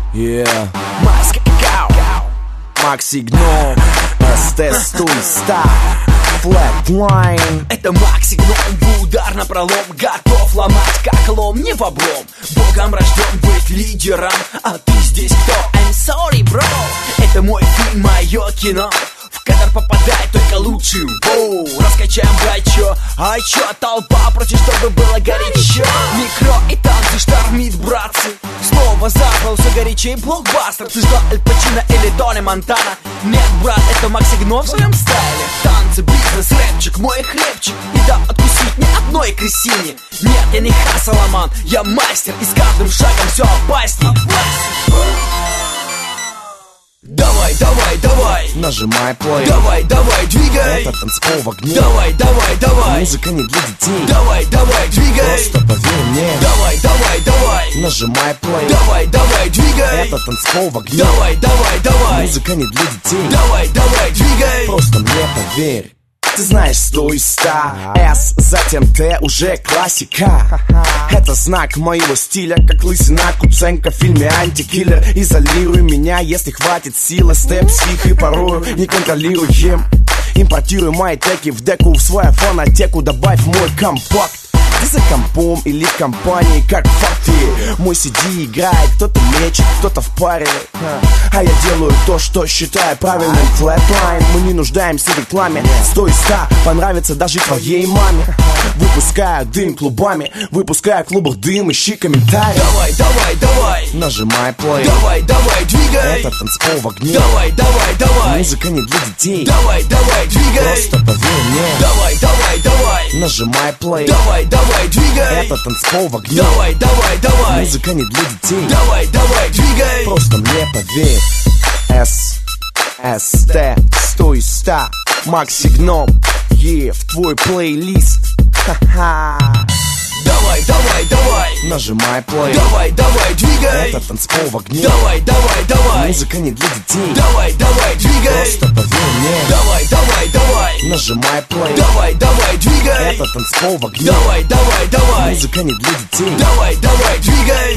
Yeah. Макси Гном, СТ Стульста, Flatline. Это Макси Гном, в удар на пролом, готов ломать как лом, не в облом. Богом рожден быть лидером, а ты здесь кто? I'm sorry, bro. Это мой фильм, мое кино, в кадр попадает только лучший. Воу, раскачаем гачо, а чё, толпа против, чтобы было горячо. Микро и танцы штормит, братцы. Снова запал, все горячее, блокбастер. Ты ждал Аль Пачино или Тони Монтана? Нет, брат, это Макси Гном в своем стайле. Танцы, бизнес, рэпчик, мой хлебчик. И да, откусить ни одной крысине. Нет, я не хасаламан, я мастер. И с каждым шагом все опасней. Давай, давай, давай, нажимай плей. Давай, давай, двигай. Это танцпол в огне. Давай, давай, давай. Музыка не для детей. Давай, давай, двигай. Просто поверь мне. Давай, давай, давай. Нажимай плей. Давай, давай, двигай. Это танцпол в огне. Давай, давай, давай. Музыка не для детей. Давай, давай, двигай. Просто мне поверь. Ты знаешь, 100 С, затем Т, уже классика. Это знак моего стиля, как лысина Куценко в фильме «Антикиллер». Изолируй меня, если хватит силы. Степ, псих и порою неконтролируем. Импортируй мои треки в деку, в свою фонотеку добавь мой компакт. Ты за компом или в компании, как в факте. Мой CD играет, кто-то мечет, кто-то в паре. А я делаю то, что считаю правильным. Flatline, мы не нуждаемся в рекламе. 100 понравится даже твоей маме. Выпускаю дым клубами, выпускаю в клубах дым, ищи комментарии. Давай, давай, давай. Нажимай плей. Давай, давай, двигай. Это танцпол в огне. Давай, давай, давай. Музыка не для детей. Давай, давай, двигай. Просто поверь мне. Давай, давай, давай. Нажимай плей. Давай, давай, двигай. Это танцпол в огне. Давай, давай, давай. Музыка не для детей. Давай, давай, двигай. Просто мне поверь. СТ 100 Макси Гном, в твой плейлист. Ха-ха. Давай, давай, давай. Нажимай плей. Давай, давай, двигай. Это танцпол в огне. Давай, давай, давай. Музыка не для детей. Давай, давай, двигай. Просто поверь мне. Давай, давай, давай. Нажимай плей. Давай, давай, двигай. Это танцпол в огне. Давай, давай, давай. Музыка не для детей. Давай, давай, двигай.